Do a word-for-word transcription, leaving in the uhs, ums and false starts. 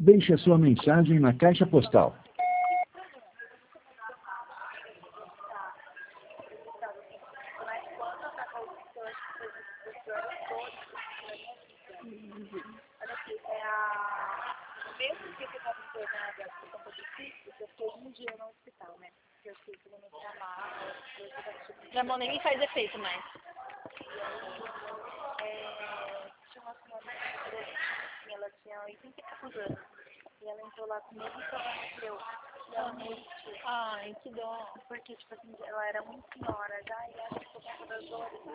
Deixe a sua mensagem na caixa postal. Olha aqui, é a... mesmo que eu estava internada por conta do ciclo, eu fiquei um dia no hospital, né? Porque eu fiquei me inflamar, eu tive... Na mão nem faz efeito mais. É, tinha uma senhora que ela tinha oitenta e poucos anos. E ela entrou lá comigo e faleceu. E ela morreu. Ai, que dó. Porque, tipo assim, ela era muito senhora já e ela ficou com todas as dores.